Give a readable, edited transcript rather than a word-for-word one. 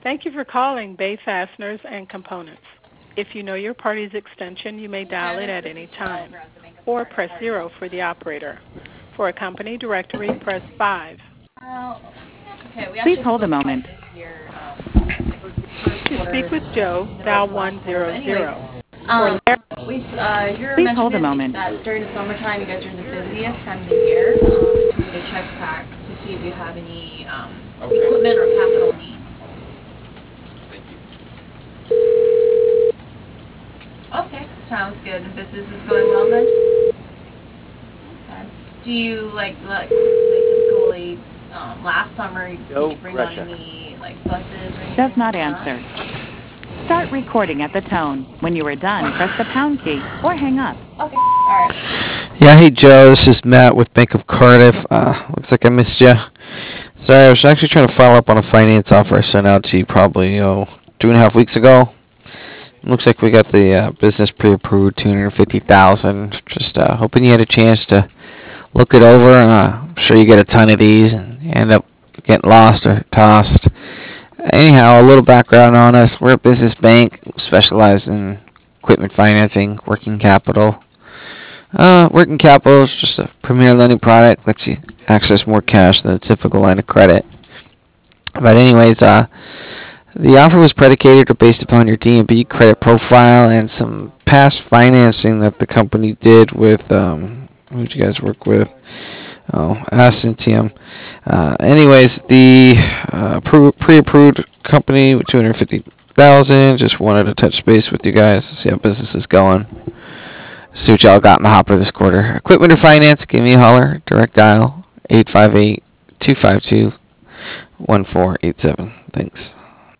Thank you for calling Bay Fasteners and Components. If you know your party's extension, you may dial it at any time or press 0 for the operator. For a company directory, press 5. Okay, we Please actually have to hold go a through moment. this year, first To speak quarter, with Joe, middle of dial fourth quarter. But anyways, 100. For Larry, you're Please hold a mentioning moment. that during the summertime, you guys are the busiest time of the year. Just wanted to check back to see if you have any equipment or capital needs. Okay, sounds good. The business is going well then. Okay. Do you like typically last summer did you bring on any like buses or Does anything not like that? answer. Start recording at the tone. When you are done, press the pound key or hang up. Okay. All right. Yeah, hey Joe, this is Matt with Bank of Cardiff. Looks like I missed you. Sorry, I was actually trying to follow up on a finance offer I sent out to you probably 2.5 weeks ago. Looks like we got the business pre-approved, 250,000. Just hoping you had a chance to look it over. I'm sure you get a ton of these and you end up getting lost or tossed. Anyhow, a little background on us. We're a business bank specialized in equipment financing, working capital. Working capital is just a premier lending product, lets you access more cash than a typical line of credit. But anyways, the offer was predicated or based upon your D&B credit profile and some past financing that the company did with, who did you guys work with? Oh, Ascentium. Anyways, the pre-approved company with 250,000. Just wanted to touch base with you guys to see how business is going. See what y'all got in the hopper this quarter. Equipment or finance, give me a holler. Direct dial 858-252-1487. Thanks.